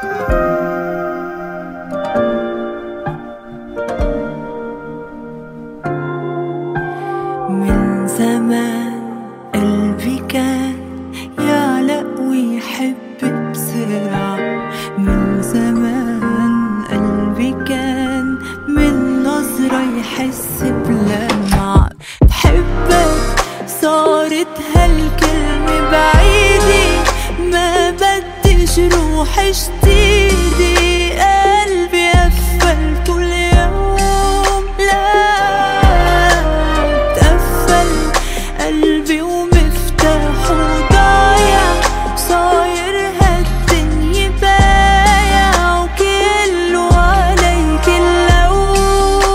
من زمان قلبي كان يعلق ويحب بسرعة. من زمان قلبي كان من نظرة يحس بلمعة. بحبك صارت هالكلمة بعيدة، ما بديش روح اشتيدي. قلبي قفل كل يوم، لا تقفل قلبي ومفتاحه ضايع. صاير هالدنيا بايع وكله عليك اللوم.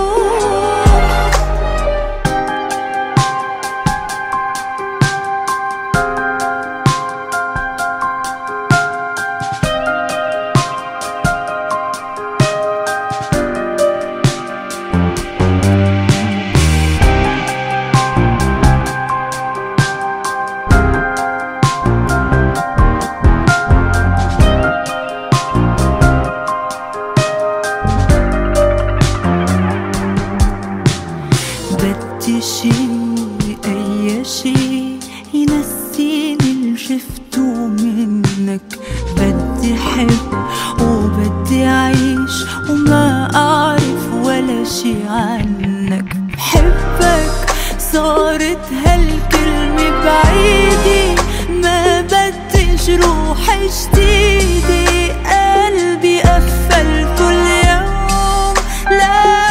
بدي شي أي شي ينسيني اللي شفته منك. بدي حب وبدي أعيش وما أعرف ولا شي عنك. بحبك صارت هالكلمة بعيدة، ما بديش روح جديدة. قلبي قفل كل يوم، لا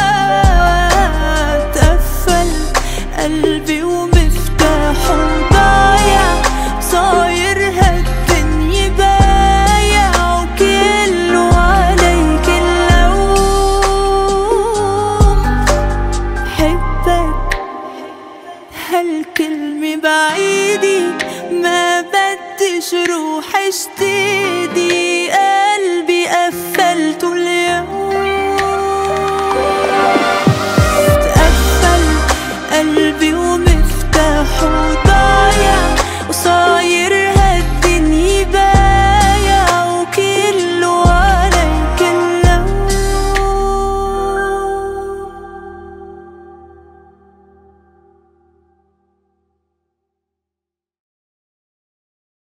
قلبي ومفتاحه ضايع. صاير هالدنيا بايع وكله عليك اللوم. بحبك هالكلمة بعيدة، ما بديش روح اشتدي.